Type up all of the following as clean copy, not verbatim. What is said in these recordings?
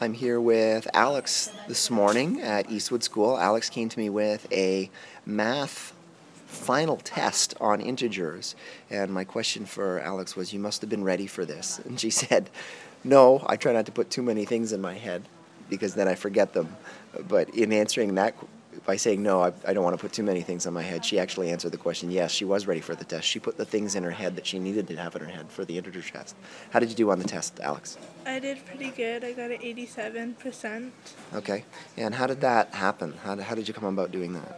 I'm here with Alex this morning at Eastwood School. Alex came to me with a math final test on integers. And my question for Alex was, you must have been ready for this. And she said, no, I try not to put too many things in my head because then I forget them. But in answering that, by saying no, I don't want to put too many things on my head, she actually answered the question, yes, she was ready for the test. She put the things in her head that she needed to have in her head for the integer test. How did you do on the test, Alex? I did pretty good. I got an 87%. Okay. And how did that happen? How did you come about doing that?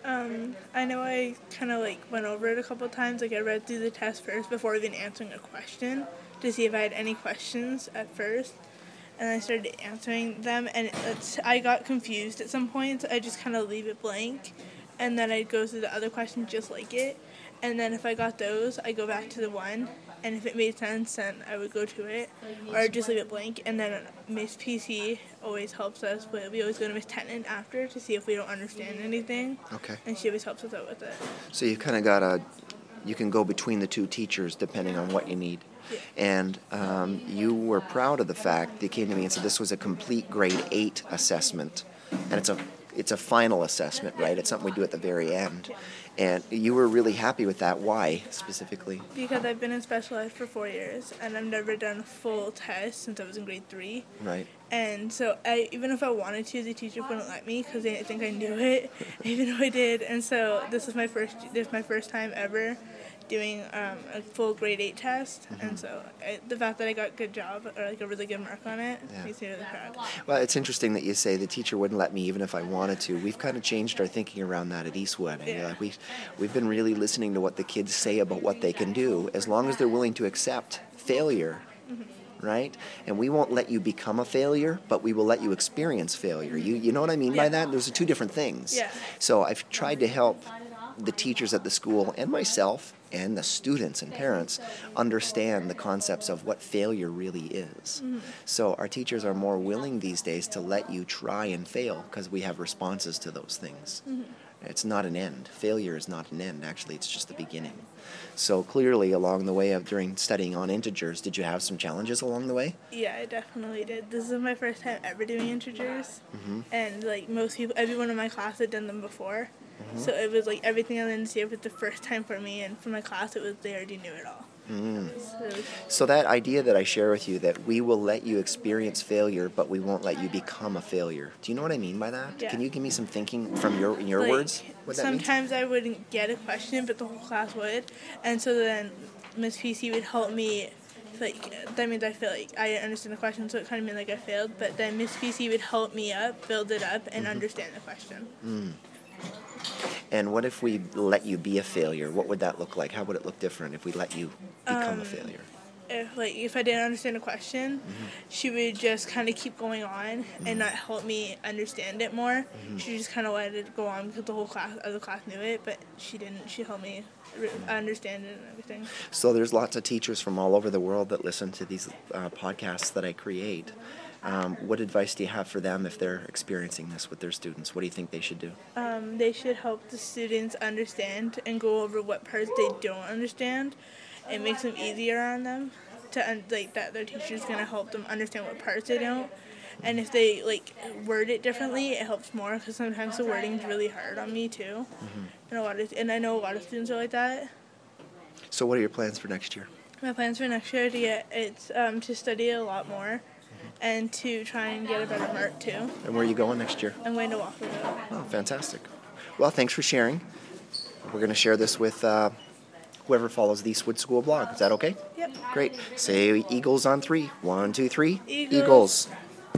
I know I kind of went over it a couple times. I read through the test first before even answering a question to see if I had any questions at first. And I started answering them, and I got confused at some points. I just kind of leave it blank, and then I'd go through the other questions just like it. And then if I got those, I go back to the one, and if it made sense, then I would go to it, or I'd just leave it blank. And then Miss PC always helps us. We always go to Miss Tennant after to see if we don't understand anything. Okay. And she always helps us out with it. So you kind of got you can go between the two teachers depending on what you need. Yeah. And you were proud of the fact they came to me and said this was a complete grade 8 assessment, and it's a final assessment, right? It's something we do at the very end. And you were really happy with that. Why specifically? Because I've been in special ed for 4 years, and I've never done a full test since I was in grade 3. Right. And so even if I wanted to, the teacher wouldn't let me because they didn't think I knew it, even though I did. And so this is my first time ever doing a full grade 8 test, and so the fact that I got a good job or a really good mark on it makes me really proud. Well, it's interesting that you say the teacher wouldn't let me even if I wanted to. We've kind of changed our thinking around that at Eastwood. Yeah. We've been really listening to what the kids say about what they can do, as long as they're willing to accept failure. Right? And we won't let you become a failure, but we will let you experience failure. You know what I mean by that? Those are two different things. Yeah. So I've tried to help the teachers at the school and myself and the students and parents understand the concepts of what failure really is. So our teachers are more willing these days to let you try and fail because we have responses to those things. It's not an end. Failure is not an end. Actually, it's just the beginning. So clearly, along the way during studying on integers, did you have some challenges along the way? Yeah, I definitely did. This is my first time ever doing integers, and most people, everyone in my class had done them before. So it was everything I learned this year was the first time for me, and for my class, it was they already knew it all. So that idea that I share with you, that we will let you experience failure, but we won't let you become a failure. Do you know what I mean by that? Yeah. Can you give me some thinking from your words? What that means? Sometimes I wouldn't get a question, but the whole class would, and so then Miss PC would help me. That means I feel like I didn't understand the question, so it kind of meant I failed. But then Miss PC would help me build it up, and understand the question. And what if we let you be a failure? What would that look like? How would it look different if we let you become a failure? If I didn't understand a question, she would just kind of keep going on and not help me understand it more. She just kind of let it go on because the whole other class knew it, but she didn't. She helped me understand it and everything. So there's lots of teachers from all over the world that listen to these podcasts that I create. What advice do you have for them if they're experiencing this with their students? What do you think they should do? They should help the students understand and go over what parts they don't understand. It makes them easier on them that their teacher's going to help them understand what parts they don't. And if they word it differently, it helps more because sometimes the wording is really hard on me too. And I know a lot of students are like that. So what are your plans for next year? My plans for next year to study a lot more and to try and get a better mark too. And where are you going next year? I'm going to Walkerville. Oh, fantastic. Well, thanks for sharing. We're going to share this with whoever follows the Eastwood School blog. Is that okay? Yep. Great. Say Eagles on 3. 1, 2, 3. Eagles.